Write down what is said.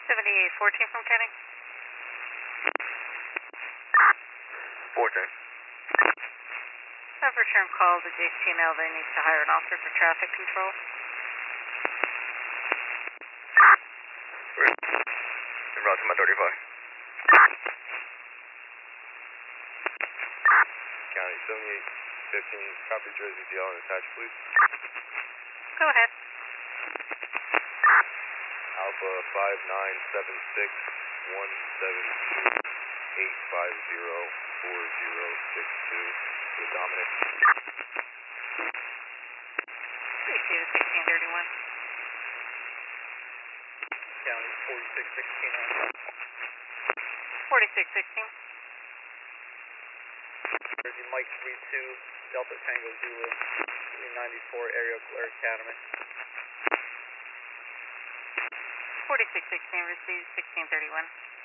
7814 from Kenny. 14. I've returned call to JTNL that needs to hire an officer for traffic control. En route to my 35. County 7815, copy Jersey DL and attach, please. Go ahead. Alpha 59761728504062 to Dominic. Please see the 1631. County 4616 on 4616. Jersey Mike 32 Delta Tango Zulu 394 Aerial Glare Academy. 4616 receives 1631.